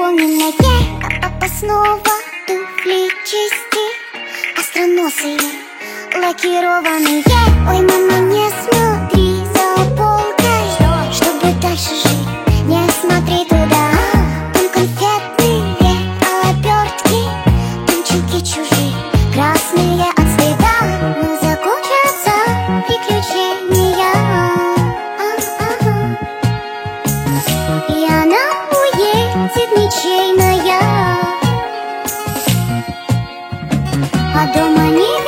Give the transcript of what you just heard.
наполненное, а папа снова туфли чистит. Остроносые, лакированные. Ой, мама, не смотри за полкой, чтобы дальше жить, не смотри туда. Там конфетные обертки, там чулки чужие, красные от стыда. Но закончатся приключения, и она уедет ничейная, а дома не